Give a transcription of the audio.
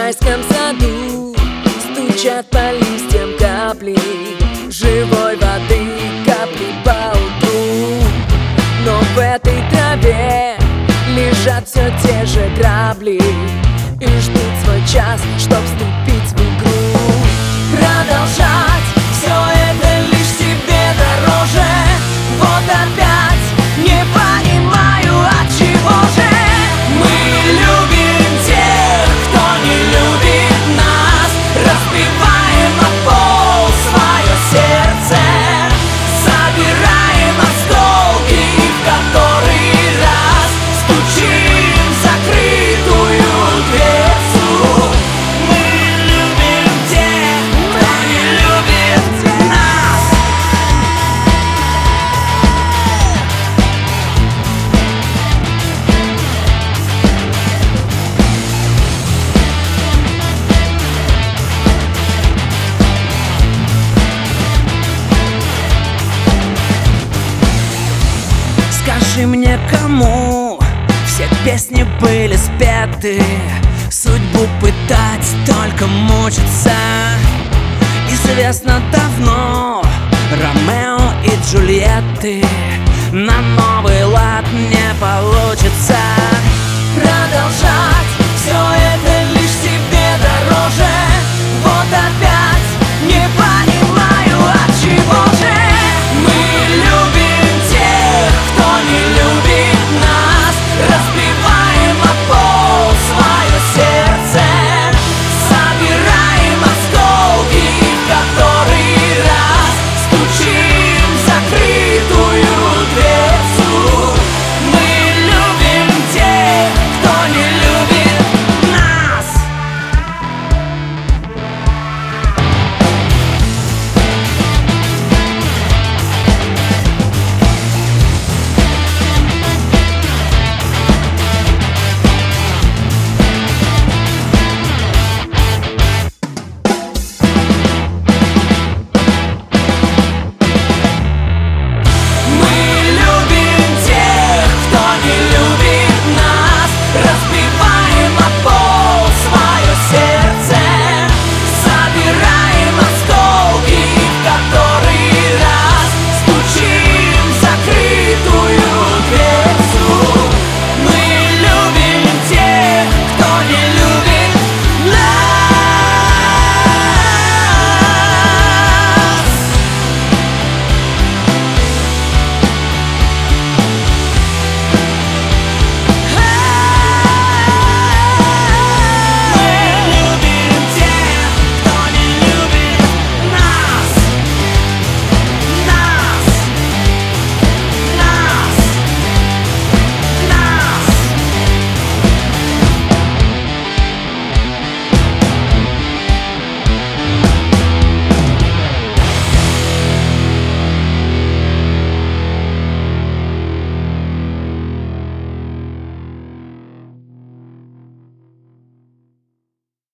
райском саду стучат по листьям капли живой воды, капли по утру. Но в этой траве лежат все те же грабли и ждут свой час, чтоб вступить в игру. Продолжать все это лишь себе дороже. Вот опять не понимаю, от чего же мы любим тех, кто не любит нас. Разбиваем о пол свое сердце, собираем осколки и в который раз стучим в закрытую дверцу. Мы любим тех, кто не любит нас. Скажи мне, кому все песни были спеты? Судьбу пытать, только мучиться. Известно давно Ромео и Джульетты на новый лад не получится.